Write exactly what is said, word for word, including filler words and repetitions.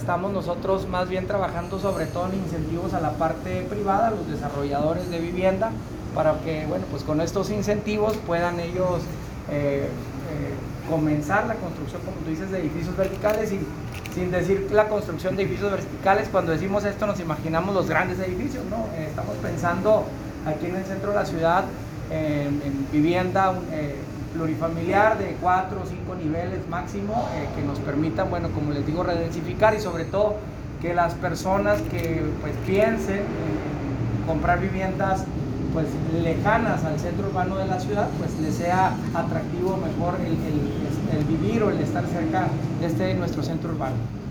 estamos nosotros más bien trabajando sobre todo en incentivos a la parte privada, los desarrolladores de vivienda, para que, bueno, pues con estos incentivos puedan ellos eh, eh, comenzar la construcción, como tú dices, de edificios verticales. Y sin decir la construcción de edificios verticales, cuando decimos esto nos imaginamos los grandes edificios, ¿no? Eh, estamos pensando aquí en el centro de la ciudad en, en vivienda eh, plurifamiliar de cuatro o cinco niveles máximo, eh, que nos permitan, bueno, como les digo, redensificar, y sobre todo que las personas que pues piensen en comprar viviendas pues lejanas al centro urbano de la ciudad, pues les sea atractivo mejor el, el, el vivir o el estar cerca de este nuestro centro urbano.